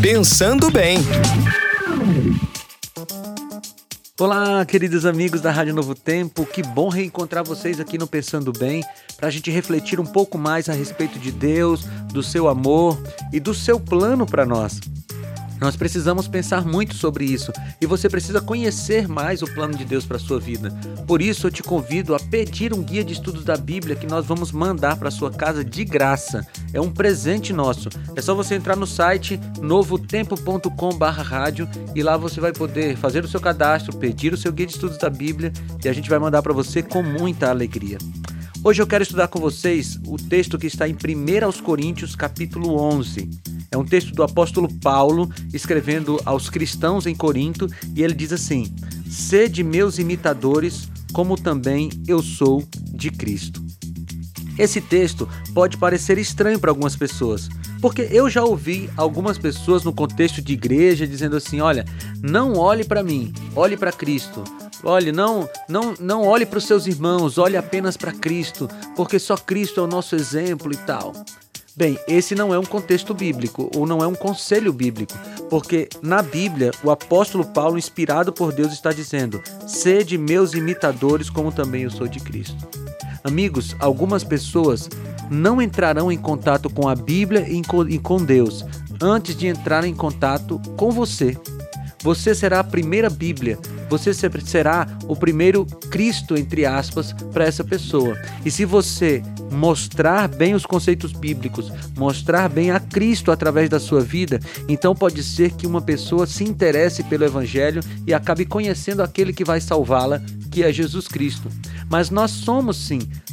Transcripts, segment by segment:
Pensando Bem. Olá, queridos amigos da Rádio Novo Tempo, que bom reencontrar vocês aqui no Pensando Bem, para a gente refletir um pouco mais a respeito de Deus, do seu amor e do seu plano para nós. Nós precisamos pensar muito sobre isso e você precisa conhecer mais o plano de Deus para a sua vida. Por isso eu te convido a pedir um guia de estudos da Bíblia que nós vamos mandar para sua casa de graça. É um presente nosso. É só você entrar no site novotempo.com/rádio e lá você vai poder fazer o seu cadastro, pedir o seu guia de estudos da Bíblia e a gente vai mandar para você com muita alegria. Hoje eu quero estudar com vocês o texto que está em 1 Coríntios, capítulo 11. É um texto do apóstolo Paulo, escrevendo aos cristãos em Corinto, e ele diz assim: sede meus imitadores, como também eu sou de Cristo. Esse texto pode parecer estranho para algumas pessoas, porque eu já ouvi algumas pessoas no contexto de igreja dizendo assim: olha, não olhe para mim, olhe para Cristo. Olhe, não olhe para os seus irmãos, olhe apenas para Cristo, porque só Cristo é o nosso exemplo e tal. Bem, esse não é um contexto bíblico, ou não é um conselho bíblico, porque na Bíblia o apóstolo Paulo, inspirado por Deus, está dizendo: sede meus imitadores, como também eu sou de Cristo. Amigos, algumas pessoas não entrarão em contato com a Bíblia e com Deus antes de entrar em contato com você. Você será a primeira Bíblia, você será o primeiro Cristo, entre aspas, para essa pessoa. E se você mostrar bem os conceitos bíblicos, mostrar bem a Cristo através da sua vida, então pode ser que uma pessoa se interesse pelo Evangelho e acabe conhecendo aquele que vai salvá-la, que é Jesus Cristo. Mas nós somos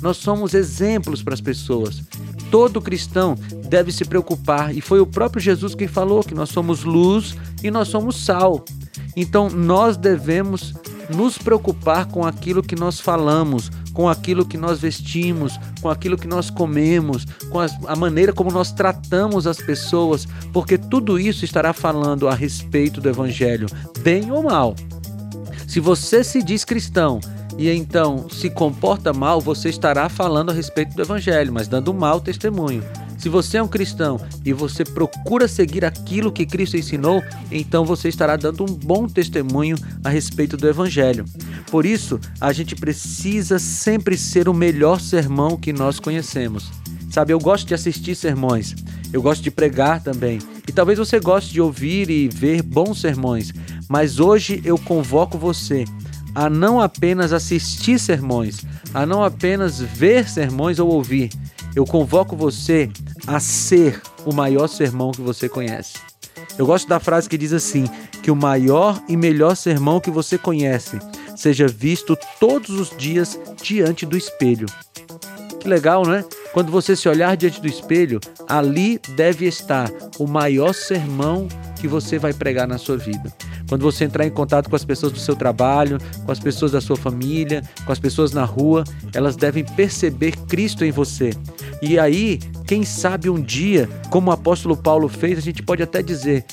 exemplos para as pessoas. Todo cristão deve se preocupar, e foi o próprio Jesus que falou que nós somos luz e nós somos sal. Então nós devemos nos preocupar com aquilo que nós falamos, com aquilo que nós vestimos, com aquilo que nós comemos, com a maneira como nós tratamos as pessoas, porque tudo isso estará falando a respeito do Evangelho, bem ou mal. Se você se diz cristão e então se comporta mal, você estará falando a respeito do Evangelho, mas dando um mau testemunho. Se você é um cristão e você procura seguir aquilo que Cristo ensinou, então você estará dando um bom testemunho a respeito do Evangelho. Por isso, a gente precisa sempre ser o melhor sermão que nós conhecemos. Sabe, eu gosto de assistir sermões, eu gosto de pregar também. E talvez você goste de ouvir e ver bons sermões, mas hoje eu convoco você a não apenas assistir sermões, a não apenas ver sermões ou ouvir. Eu convoco você a ser o maior sermão que você conhece. Eu gosto da frase que diz assim: que o maior e melhor sermão que você conhece seja visto todos os dias diante do espelho. Que legal, não é? Quando você se olhar diante do espelho, ali deve estar o maior sermão que você vai pregar na sua vida. Quando você entrar em contato com as pessoas do seu trabalho, com as pessoas da sua família, com as pessoas na rua, elas devem perceber Cristo em você. E aí, quem sabe um dia, como o apóstolo Paulo fez, a gente pode até dizer: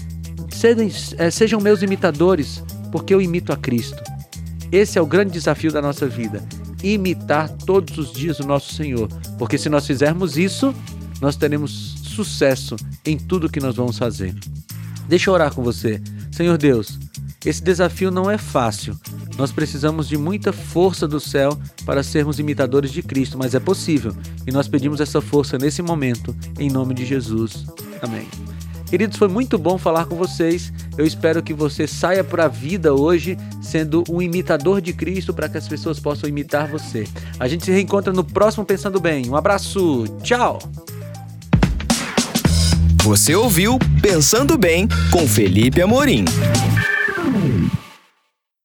sejam meus imitadores, porque eu imito a Cristo. Esse é o grande desafio da nossa vida, imitar todos os dias o nosso Senhor, porque se nós fizermos isso, nós teremos sucesso em tudo que nós vamos fazer. Deixa eu orar com você. Senhor Deus, esse desafio não é fácil. Nós precisamos de muita força do céu para sermos imitadores de Cristo, mas é possível. E nós pedimos essa força nesse momento, em nome de Jesus. Amém. Queridos, foi muito bom falar com vocês. Eu espero que você saia para a vida hoje sendo um imitador de Cristo, para que as pessoas possam imitar você. A gente se reencontra no próximo Pensando Bem. Um abraço. Tchau. Você ouviu Pensando Bem com Felipe Amorim.